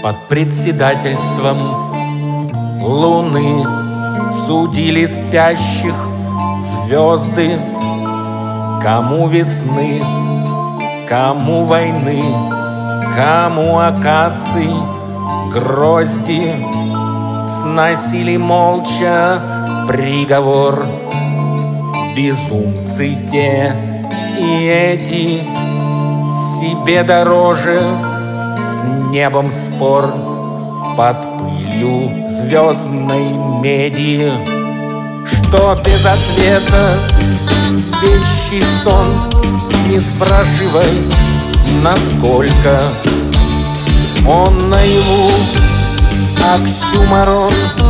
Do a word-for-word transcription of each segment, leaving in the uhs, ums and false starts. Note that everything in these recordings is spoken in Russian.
Под председательством луны судили спящих звезды. Кому весны, кому войны, кому акаций грозди. Сносили молча приговор безумцы те и эти. Себе дороже с небом спор под пылью звездной меди. Что без ответа вещий сон, не спрашивай, насколько он наяву. Оксюморон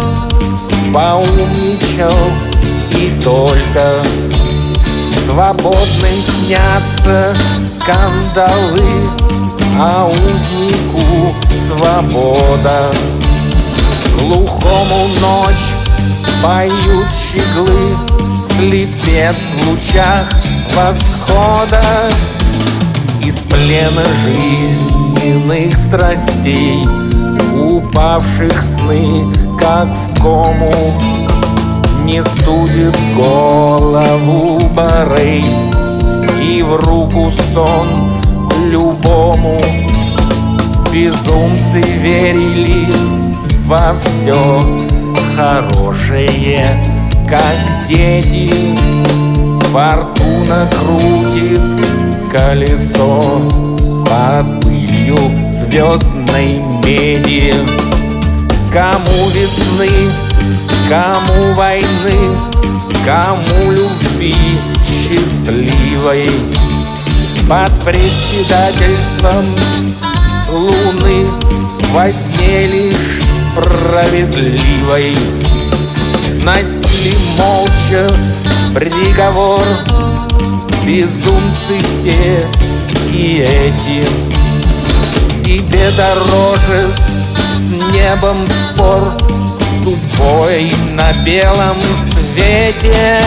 поумничал и только. Свободной снятся кандалы, а узнику свобода. Глухому ночь поют щеглы, слепец в лучах восхода. Из плена жизненных страстей упавших сны, как в кому, не студит голову барей, и в руку сон любому. Безумцы верили во все хорошее, как дети. Фортуна крутит колесо под пылью звездной меди. Кому весны, кому войны, кому любви счастливой. Под председательством луны во сне лишь справедливой. Сносили молча приговор безумцы те и эти. Себе дороже с небом спор, судьбой на белом свете.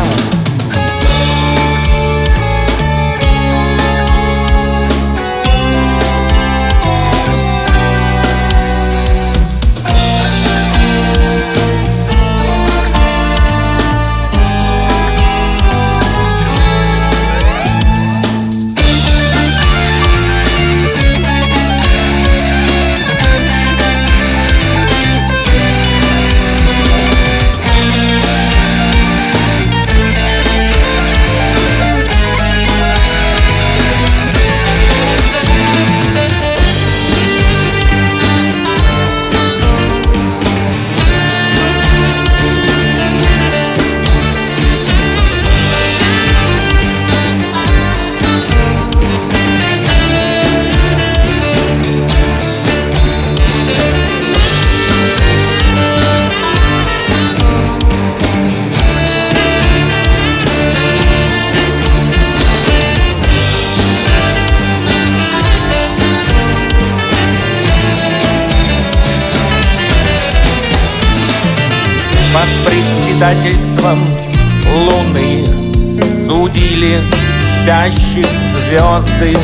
Под председательством луны судили спящих звезды.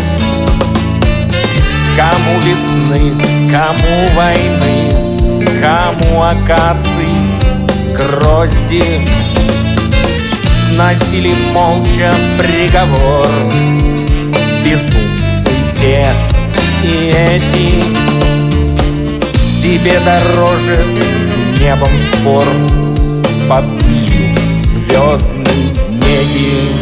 Кому весны, кому войны, кому акаций грозди. Сносили молча приговор безумцы те и эти. Себе дороже с небом спор под пылью звездной меди.